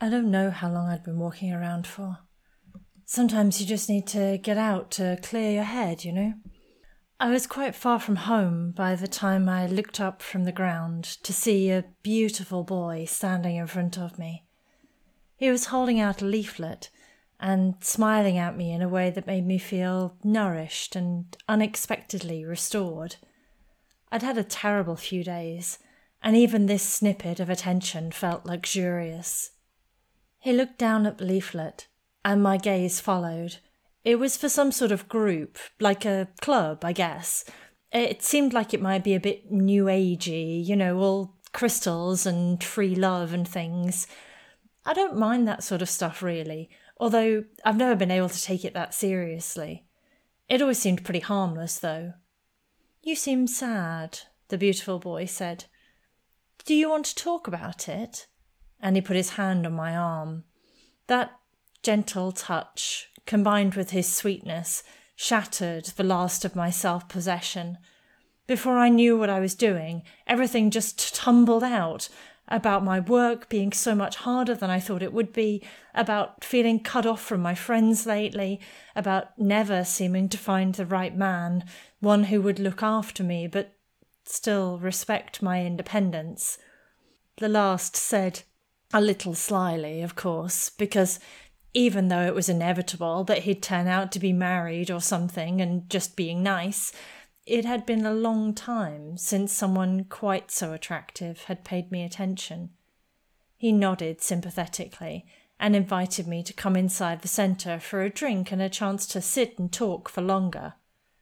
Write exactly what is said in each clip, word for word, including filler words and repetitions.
I don't know how long I'd been walking around for. Sometimes you just need to get out to clear your head, you know? I was quite far from home by the time I looked up from the ground to see a beautiful boy standing in front of me. He was holding out a leaflet and smiling at me in a way that made me feel nourished and unexpectedly restored. I'd had a terrible few days, and even this snippet of attention felt luxurious. He looked down at the leaflet, and my gaze followed. It was for some sort of group, like a club, I guess. It seemed like it might be a bit new agey, you know, all crystals and free love and things. I don't mind that sort of stuff, really, although I've never been able to take it that seriously. It always seemed pretty harmless, though. "You seem sad," the beautiful boy said. "Do you want to talk about it?" And he put his hand on my arm. That gentle touch, combined with his sweetness, shattered the last of my self-possession. Before I knew what I was doing, everything just tumbled out, about my work being so much harder than I thought it would be, about feeling cut off from my friends lately, about never seeming to find the right man, one who would look after me but still respect my independence. The last said, a little slyly, of course, because even though it was inevitable that he'd turn out to be married or something and just being nice, it had been a long time since someone quite so attractive had paid me attention. He nodded sympathetically and invited me to come inside the centre for a drink and a chance to sit and talk for longer.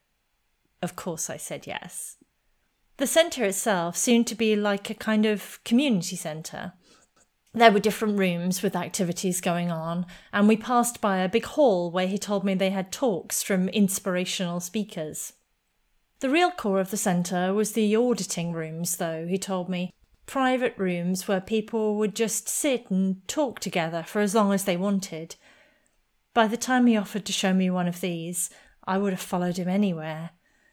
Of course I said yes. The centre itself seemed to be like a kind of community centre. There were different rooms with activities going on, and we passed by a big hall where he told me they had talks from inspirational speakers. The real core of the centre was the auditing rooms, though, he told me. Private rooms where people would just sit and talk together for as long as they wanted. By the time he offered to show me one of these, I would have followed him anywhere.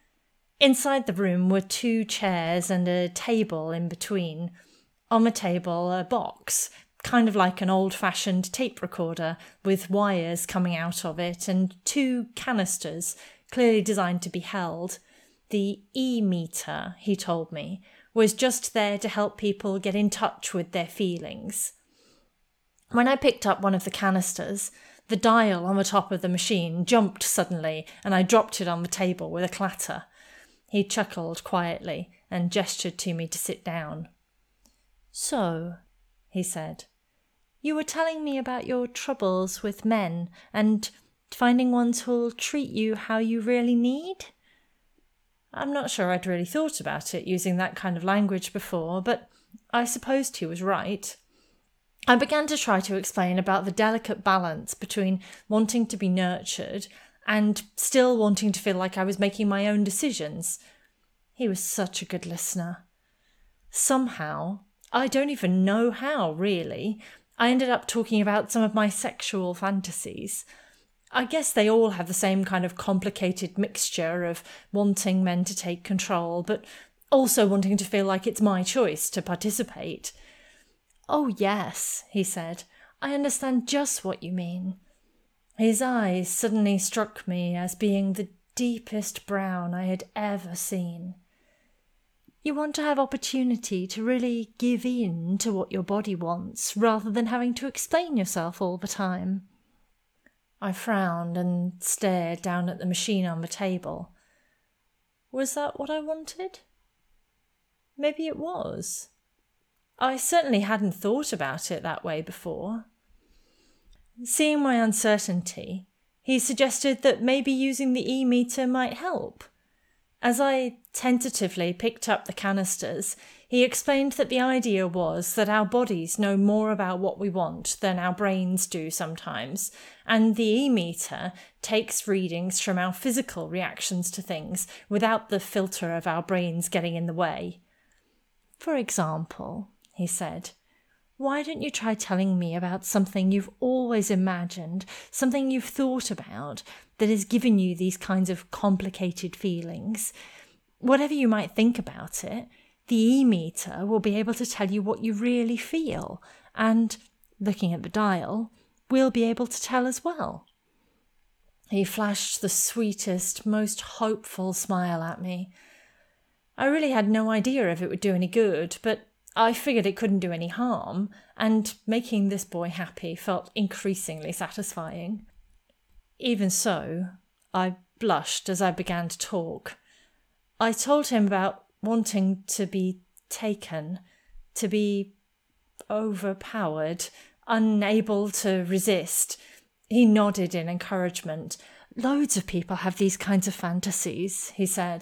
Inside the room were two chairs and a table in between. On the table, a box, kind of like an old-fashioned tape recorder, with wires coming out of it, and two canisters, clearly designed to be held. The e-meter, he told me, was just there to help people get in touch with their feelings. When I picked up one of the canisters, the dial on the top of the machine jumped suddenly, and I dropped it on the table with a clatter. He chuckled quietly and gestured to me to sit down. "So," he said, "you were telling me about your troubles with men and finding ones who'll treat you how you really need?" I'm not sure I'd really thought about it using that kind of language before, but I supposed he was right. I began to try to explain about the delicate balance between wanting to be nurtured and still wanting to feel like I was making my own decisions. He was such a good listener. Somehow, I don't even know how, really, I ended up talking about some of my sexual fantasies. I guess they all have the same kind of complicated mixture of wanting men to take control, but also wanting to feel like it's my choice to participate. "Oh yes," he said, "I understand just what you mean." His eyes suddenly struck me as being the deepest brown I had ever seen. "You want to have opportunity to really give in to what your body wants, rather than having to explain yourself all the time." I frowned and stared down at the machine on the table. Was that what I wanted? Maybe it was. I certainly hadn't thought about it that way before. Seeing my uncertainty, he suggested that maybe using the e-meter might help. As I tentatively picked up the canisters, he explained that the idea was that our bodies know more about what we want than our brains do sometimes, and the e-meter takes readings from our physical reactions to things without the filter of our brains getting in the way. "For example," he said, "why don't you try telling me about something you've always imagined, something you've thought about, that has given you these kinds of complicated feelings? Whatever you might think about it, the e-meter will be able to tell you what you really feel, and looking at the dial, we'll be able to tell as well." He flashed the sweetest, most hopeful smile at me. I really had no idea if it would do any good, but I figured it couldn't do any harm, and making this boy happy felt increasingly satisfying. Even so, I blushed as I began to talk. I told him about wanting to be taken, to be overpowered, unable to resist. He nodded in encouragement. "Loads of people have these kinds of fantasies," he said.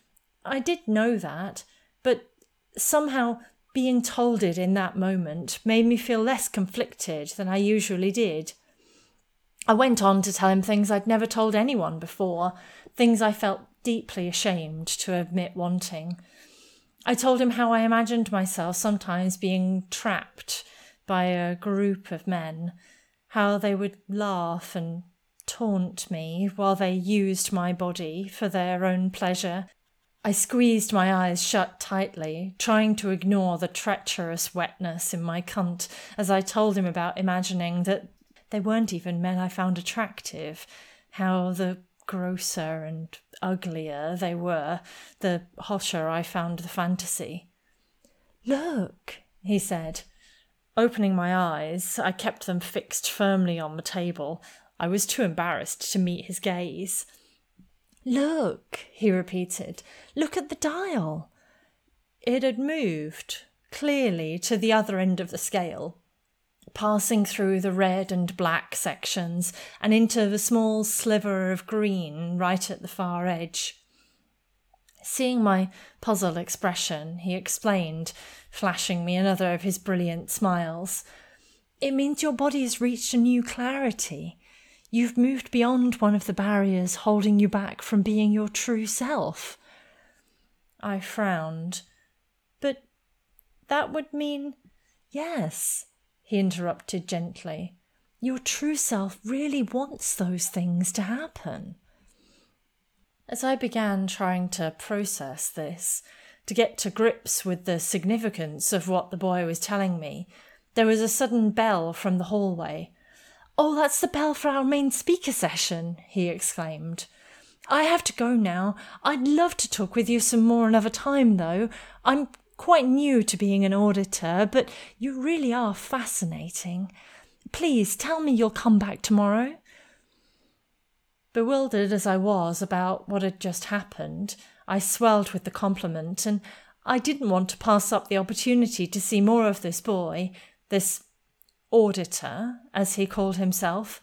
I did know that, but somehow being told it in that moment made me feel less conflicted than I usually did. I went on to tell him things I'd never told anyone before, things I felt deeply ashamed to admit wanting. I told him how I imagined myself sometimes being trapped by a group of men, how they would laugh and taunt me while they used my body for their own pleasure. I squeezed my eyes shut tightly, trying to ignore the treacherous wetness in my cunt as I told him about imagining that they weren't even men I found attractive, how the grosser and uglier they were, the hotter I found the fantasy. "Look," he said. Opening my eyes, I kept them fixed firmly on the table. I was too embarrassed to meet his gaze. "Look," he repeated. "Look at the dial." It had moved, clearly, to the other end of the scale, passing through the red and black sections and into the small sliver of green right at the far edge. Seeing my puzzled expression, he explained, flashing me another of his brilliant smiles. "It means your body has reached a new clarity. You've moved beyond one of the barriers holding you back from being your true self." I frowned. "But that would mean—" "Yes," he interrupted gently. "Your true self really wants those things to happen." As I began trying to process this, to get to grips with the significance of what the boy was telling me, there was a sudden bell from the hallway. "Oh, that's the bell for our main speaker session," he exclaimed. "I have to go now. I'd love to talk with you some more another time, though. I'm quite new to being an auditor, but you really are fascinating. Please tell me you'll come back tomorrow." Bewildered as I was about what had just happened, I swelled with the compliment, and I didn't want to pass up the opportunity to see more of this boy, this auditor, as he called himself.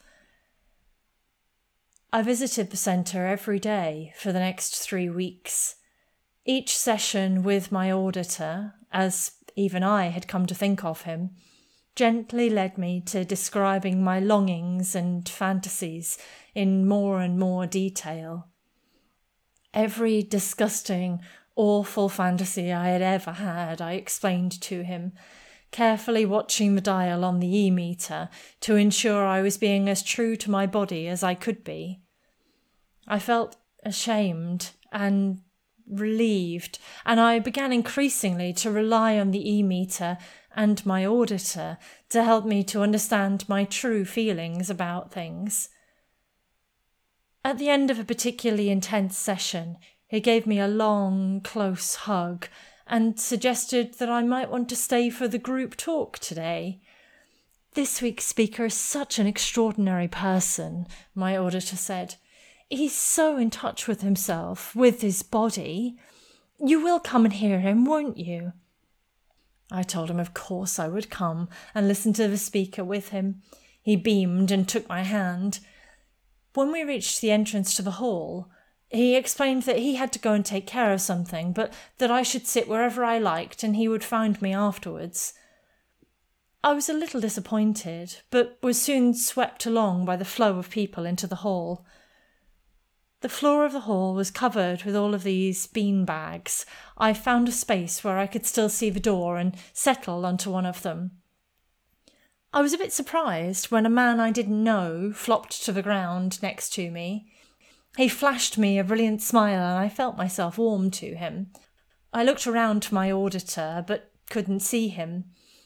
I visited the centre every day for the next three weeks. Each session with my auditor, as even I had come to think of him, gently led me to describing my longings and fantasies in more and more detail. Every disgusting, awful fantasy I had ever had I explained to him, carefully watching the dial on the e-meter to ensure I was being as true to my body as I could be. I felt ashamed and relieved, and I began increasingly to rely on the e-meter and my auditor to help me to understand my true feelings about things. At the end of a particularly intense session, he gave me a long, close hug and suggested that I might want to stay for the group talk today. "This week's speaker is such an extraordinary person," my auditor said. "He's so in touch with himself, with his body. You will come and hear him, won't you?" I told him of course I would come and listen to the speaker with him. He beamed and took my hand. When we reached the entrance to the hall, he explained that he had to go and take care of something, but that I should sit wherever I liked and he would find me afterwards. I was a little disappointed, but was soon swept along by the flow of people into the hall. The floor of the hall was covered with all of these bean bags. I found a space where I could still see the door and settled onto one of them. I was a bit surprised when a man I didn't know flopped to the ground next to me. He flashed me a brilliant smile and I felt myself warm to him. I looked around to my auditor but couldn't see him.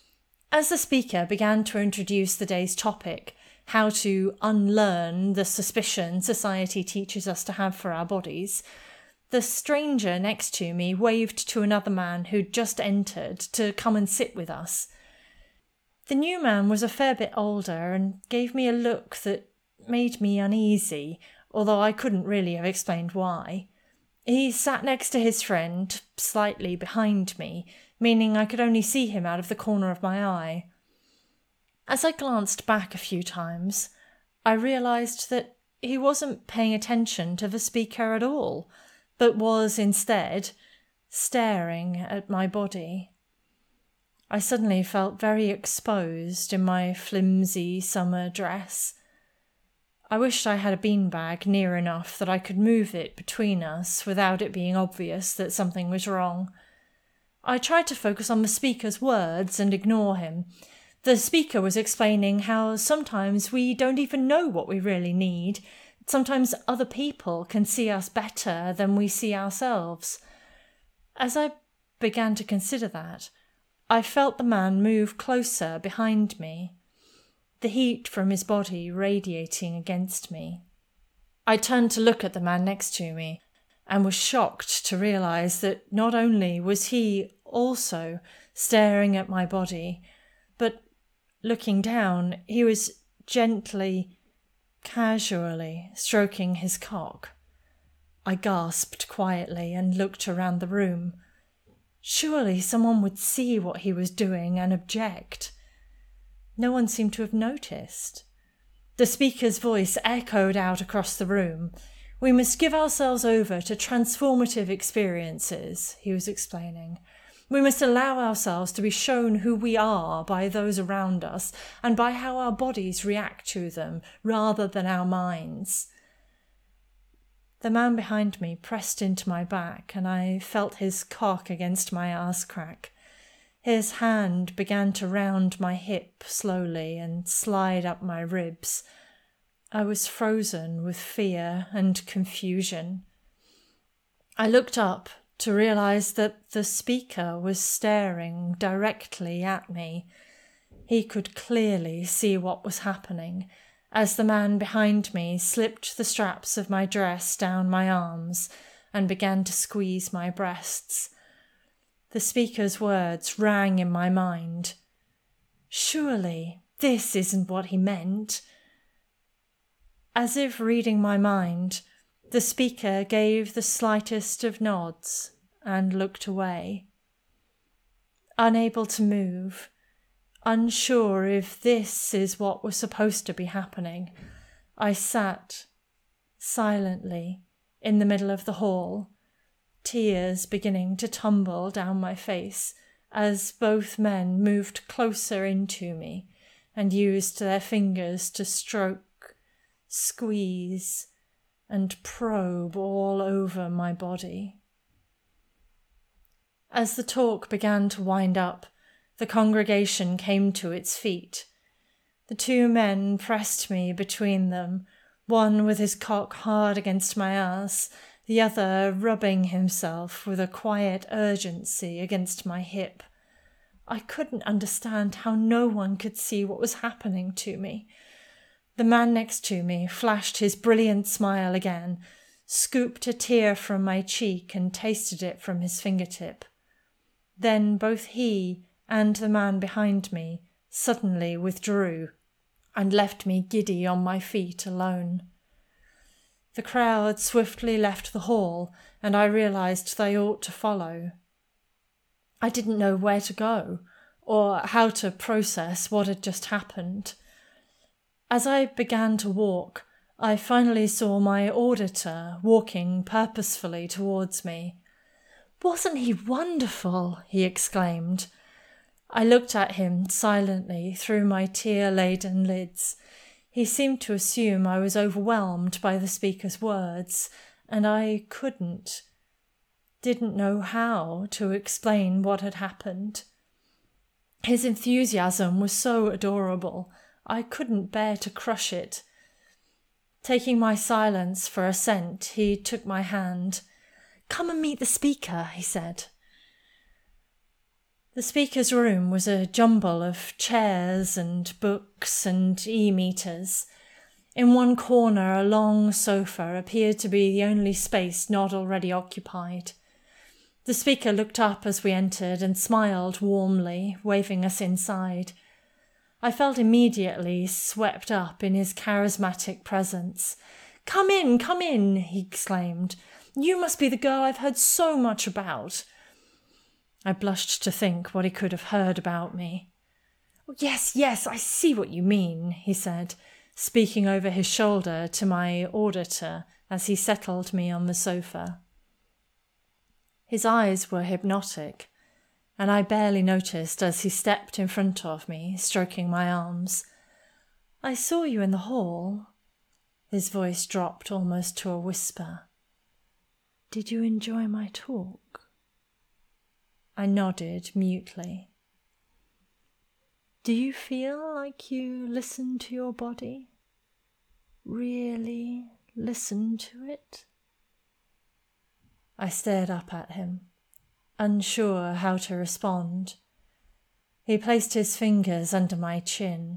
As the speaker began to introduce the day's topic, how to unlearn the suspicion society teaches us to have for our bodies, the stranger next to me waved to another man who'd just entered to come and sit with us. The new man was a fair bit older and gave me a look that made me uneasy, although I couldn't really have explained why. He sat next to his friend, slightly behind me, meaning I could only see him out of the corner of my eye. As I glanced back a few times, I realised that he wasn't paying attention to the speaker at all, but was instead staring at my body. I suddenly felt very exposed in my flimsy summer dress. I wished I had a beanbag near enough that I could move it between us without it being obvious that something was wrong. I tried to focus on the speaker's words and ignore him. The speaker was explaining how sometimes we don't even know what we really need. Sometimes other people can see us better than we see ourselves. As I began to consider that, I felt the man move closer behind me, the heat from his body radiating against me. I turned to look at the man next to me and was shocked to realise that not only was he also staring at my body, but looking down, he was gently, casually stroking his cock. I gasped quietly and looked around the room. Surely someone would see what he was doing and object. No one seemed to have noticed. The speaker's voice echoed out across the room. We must give ourselves over to transformative experiences, he was explaining. We must allow ourselves to be shown who we are by those around us and by how our bodies react to them rather than our minds. The man behind me pressed into my back and I felt his cock against my arse crack. His hand began to round my hip slowly and slide up my ribs. I was frozen with fear and confusion. I looked up to realise that the speaker was staring directly at me. He could clearly see what was happening as the man behind me slipped the straps of my dress down my arms and began to squeeze my breasts. The speaker's words rang in my mind. Surely this isn't what he meant. As if reading my mind, the speaker gave the slightest of nods and looked away. Unable to move, unsure if this is what was supposed to be happening, I sat silently in the middle of the hall, tears beginning to tumble down my face as both men moved closer into me and used their fingers to stroke, squeeze, and probe all over my body. As the talk began to wind up, the congregation came to its feet. The two men pressed me between them, one with his cock hard against my ass, the other rubbing himself with a quiet urgency against my hip. I couldn't understand how no one could see what was happening to me. The man next to me flashed his brilliant smile again, scooped a tear from my cheek and tasted it from his fingertip. Then both he and the man behind me suddenly withdrew and left me giddy on my feet alone. The crowd swiftly left the hall, and I realised they ought to follow. I didn't know where to go, or how to process what had just happened. As I began to walk, I finally saw my auditor walking purposefully towards me. "Wasn't he wonderful?" he exclaimed. I looked at him silently through my tear-laden lids. He seemed to assume I was overwhelmed by the speaker's words, and I couldn't, didn't know how to explain what had happened. His enthusiasm was so adorable, I couldn't bear to crush it. Taking my silence for assent, he took my hand. "Come and meet the speaker," he said. The speaker's room was a jumble of chairs and books and e-meters. In one corner, a long sofa appeared to be the only space not already occupied. The speaker looked up as we entered and smiled warmly, waving us inside. I felt immediately swept up in his charismatic presence. "Come in, come in," he exclaimed. "You must be the girl I've heard so much about." I blushed to think what he could have heard about me. "Yes, yes, I see what you mean," he said, speaking over his shoulder to my auditor as he settled me on the sofa. His eyes were hypnotic, and I barely noticed as he stepped in front of me, stroking my arms. "I saw you in the hall." His voice dropped almost to a whisper. "Did you enjoy my talk?" I nodded mutely. "Do you feel like you listened to your body? Really listened to it?" I stared up at him, unsure how to respond. He placed his fingers under my chin.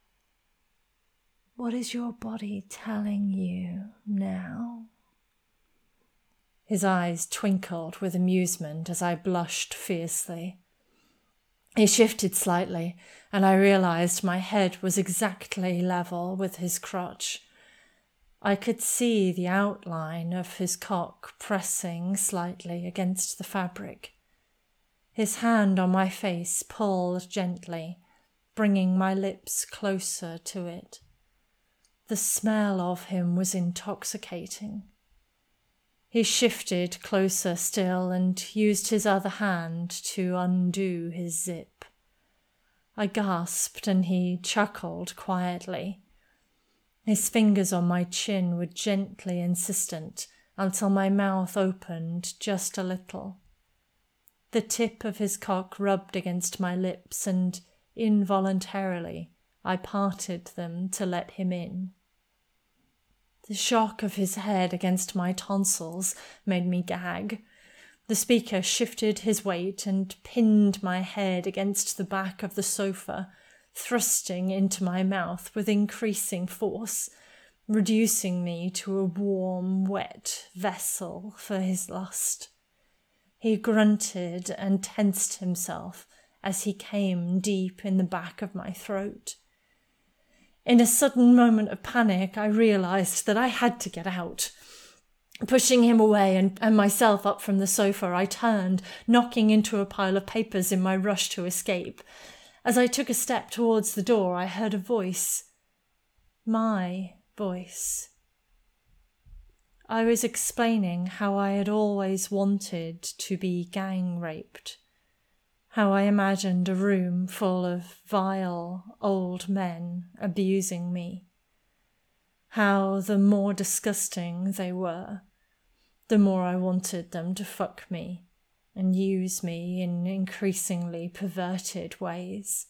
"What is your body telling you now?" His eyes twinkled with amusement as I blushed fiercely. He shifted slightly, and I realized my head was exactly level with his crotch. I could see the outline of his cock pressing slightly against the fabric. His hand on my face pulled gently, bringing my lips closer to it. The smell of him was intoxicating. He shifted closer still and used his other hand to undo his zip. I gasped and he chuckled quietly. His fingers on my chin were gently insistent until my mouth opened just a little. The tip of his cock rubbed against my lips and involuntarily I parted them to let him in. The shock of his head against my tonsils made me gag. The speaker shifted his weight and pinned my head against the back of the sofa, thrusting into my mouth with increasing force, reducing me to a warm, wet vessel for his lust. He grunted and tensed himself as he came deep in the back of my throat. In a sudden moment of panic, I realized that I had to get out. Pushing him away and, and myself up from the sofa, I turned, knocking into a pile of papers in my rush to escape. As I took a step towards the door, I heard a voice. My voice. I was explaining how I had always wanted to be gang raped. How I imagined a room full of vile old men abusing me. How the more disgusting they were, the more I wanted them to fuck me and use me in increasingly perverted ways.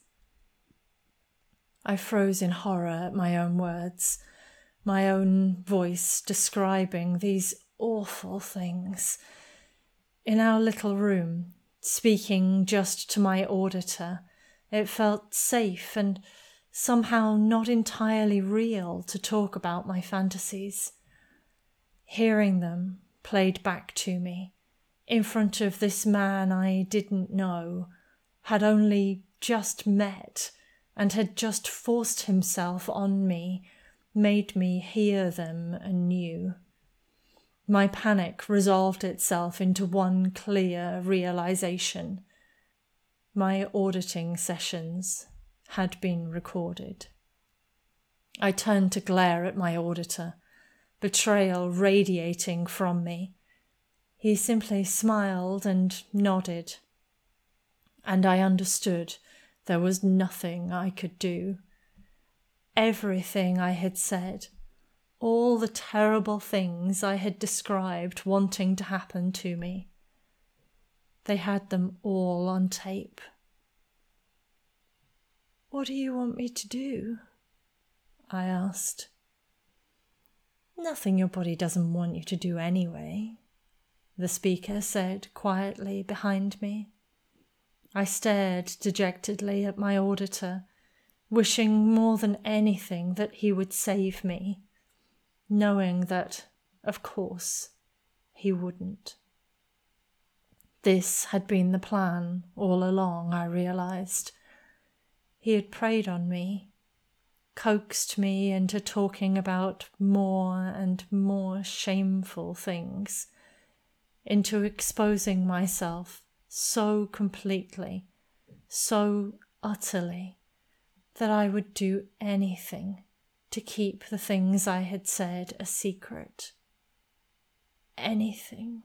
I froze in horror at my own words, my own voice describing these awful things. In our little room, speaking just to my auditor, it felt safe and somehow not entirely real to talk about my fantasies. Hearing them played back to me, in front of this man I didn't know, had only just met, and had just forced himself on me, made me hear them anew. My panic resolved itself into one clear realization. My auditing sessions had been recorded. I turned to glare at my auditor, betrayal radiating from me. He simply smiled and nodded, and I understood there was nothing I could do. Everything I had said, all the terrible things I had described wanting to happen to me, they had them all on tape. "What do you want me to do?" I asked. "Nothing your body doesn't want you to do anyway," the speaker said quietly behind me. I stared dejectedly at my auditor, wishing more than anything that he would save me, knowing that, of course, he wouldn't. This had been the plan all along, I realized. He had preyed on me, coaxed me into talking about more and more shameful things, into exposing myself so completely, so utterly, that I would do anything to keep the things I had said a secret. Anything.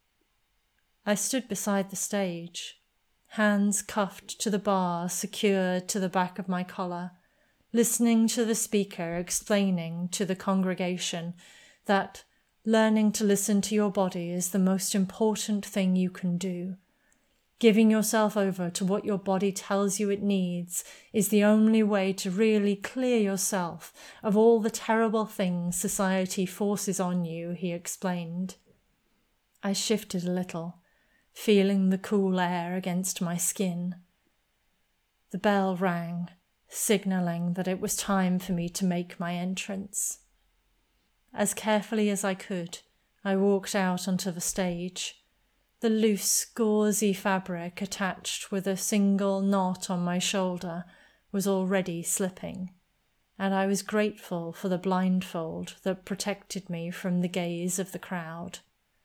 I stood beside the stage, hands cuffed to the bar secured to the back of my collar, listening to the speaker explaining to the congregation that learning to listen to your body is the most important thing you can do. Giving yourself over to what your body tells you it needs is the only way to really clear yourself of all the terrible things society forces on you, he explained. I shifted a little, feeling the cool air against my skin. The bell rang, signalling that it was time for me to make my entrance. As carefully as I could, I walked out onto the stage. The loose, gauzy fabric attached with a single knot on my shoulder was already slipping, and I was grateful for the blindfold that protected me from the gaze of the crowd.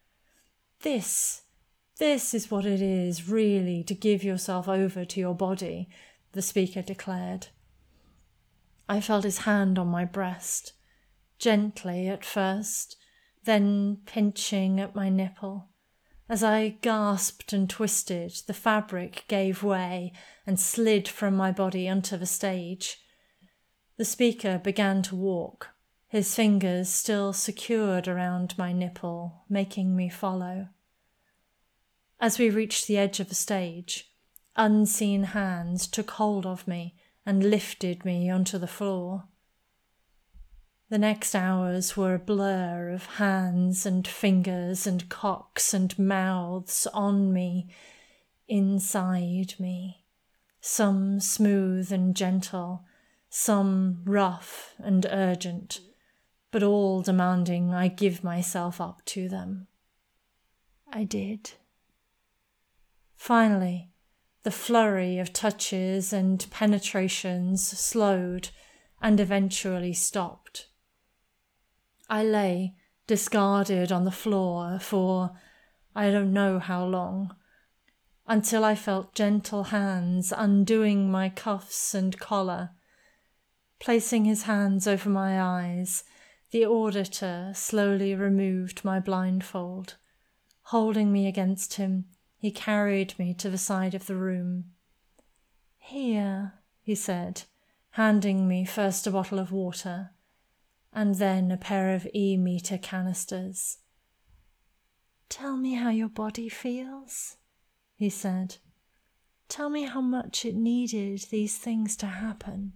This, this is what it is, really, to give yourself over to your body, the speaker declared. I felt his hand on my breast, gently at first, then pinching at my nipple. As I gasped and twisted, the fabric gave way and slid from my body onto the stage. The speaker began to walk, his fingers still secured around my nipple, making me follow. As we reached the edge of the stage, unseen hands took hold of me and lifted me onto the floor. The next hours were a blur of hands and fingers and cocks and mouths on me, inside me, some smooth and gentle, some rough and urgent, but all demanding I give myself up to them. I did. Finally, the flurry of touches and penetrations slowed and eventually stopped. I lay discarded on the floor for I don't know how long, until I felt gentle hands undoing my cuffs and collar. Placing his hands over my eyes, the auditor slowly removed my blindfold. Holding me against him, he carried me to the side of the room. "Here," he said, handing me first a bottle of water, and then a pair of E-meter canisters. "Tell me how your body feels," he said. "Tell me how much it needed these things to happen."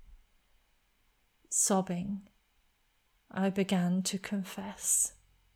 Sobbing, I began to confess.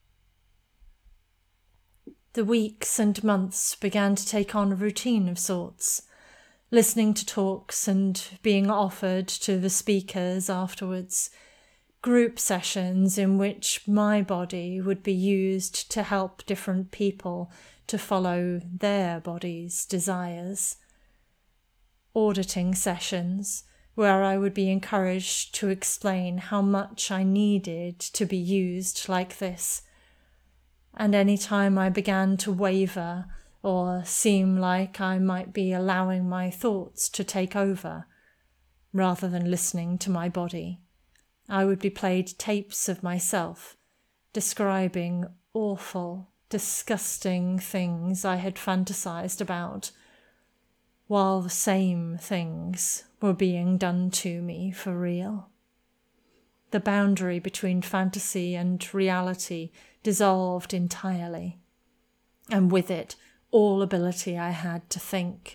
The weeks and months began to take on a routine of sorts, listening to talks and being offered to the speakers afterwards, group sessions in which my body would be used to help different people to follow their body's desires, auditing sessions where I would be encouraged to explain how much I needed to be used like this, and any time I began to waver or seem like I might be allowing my thoughts to take over, rather than listening to my body, I would be played tapes of myself, describing awful, disgusting things I had fantasized about, while the same things were being done to me for real. The boundary between fantasy and reality dissolved entirely, and with it all ability I had to think.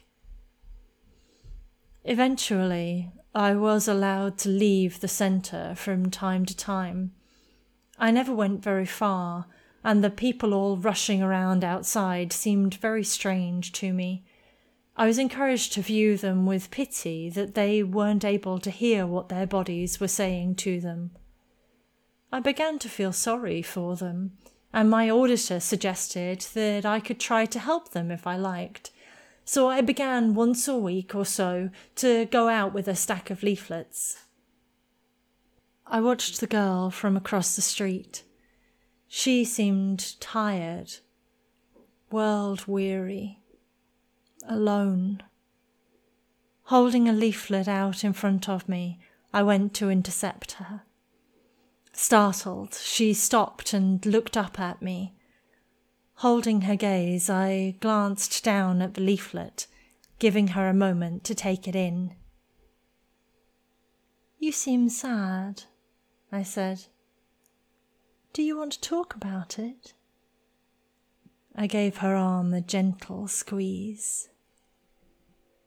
Eventually, I was allowed to leave the centre from time to time. I never went very far, and the people all rushing around outside seemed very strange to me. I was encouraged to view them with pity that they weren't able to hear what their bodies were saying to them. I began to feel sorry for them, and my auditor suggested that I could try to help them if I liked. So I began once a week or so to go out with a stack of leaflets. I watched the girl from across the street. She seemed tired, world-weary, alone. Holding a leaflet out in front of me, I went to intercept her. Startled, she stopped and looked up at me. Holding her gaze, I glanced down at the leaflet, giving her a moment to take it in. "You seem sad," I said. "Do you want to talk about it?" I gave her arm a gentle squeeze.